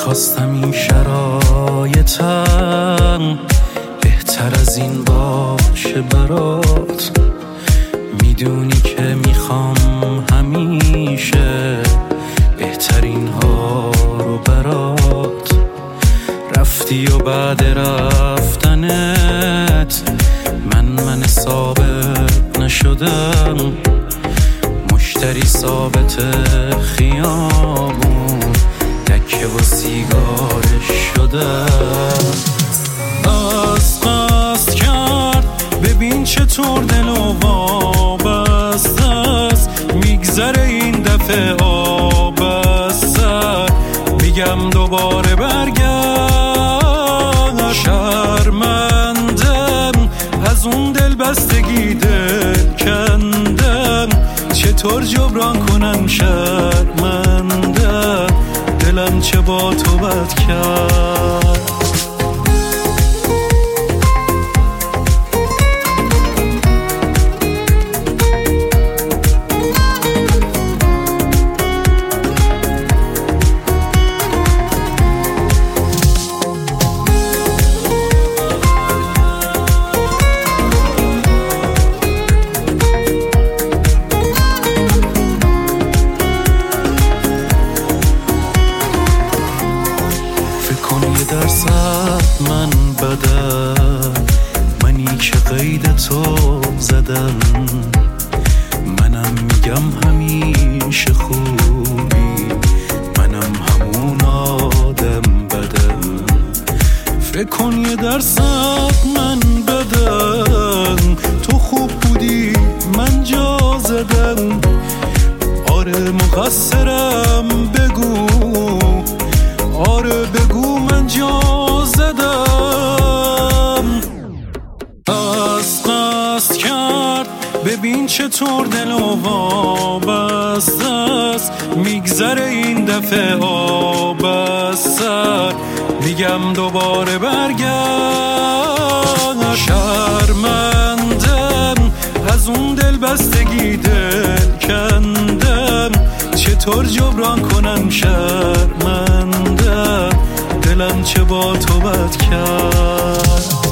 میخواستم این شرایطم بهتر از این باشه برات. میدونی که میخوام همیشه بهترین ها رو برات. رفتی و بعد رفتنت من ثابت نشدم، مشتری ثابت خیابون دکه و سیگارش شدم. قصد کرد ببین چطور دل و وابسته است، میگذره این دفعه آب از سر. میگم دوباره برگرد، شرمندم از اون دل بستگی دل کندم. چطور جبران کنم شرمندم، دلم چه با تو بد کرد. درصد من بدم، منی که قید تو زدم. منم میگم همیشه خوبی، منم همون آدم بدم. فکر کن یه درصد من بدم، تو خوب بودی من جا زدم. آره مقصرم بگو، آره بگو من جا زدم. قصد کرد ببین چطور دل و وابسته است، میگذره این دفعه آب از سر. میگم دوباره برگرد، شرمندم از اون دل بستگی دل کندم. چطور جبران کنم شرمندم، دلم چه با تو بد کرد.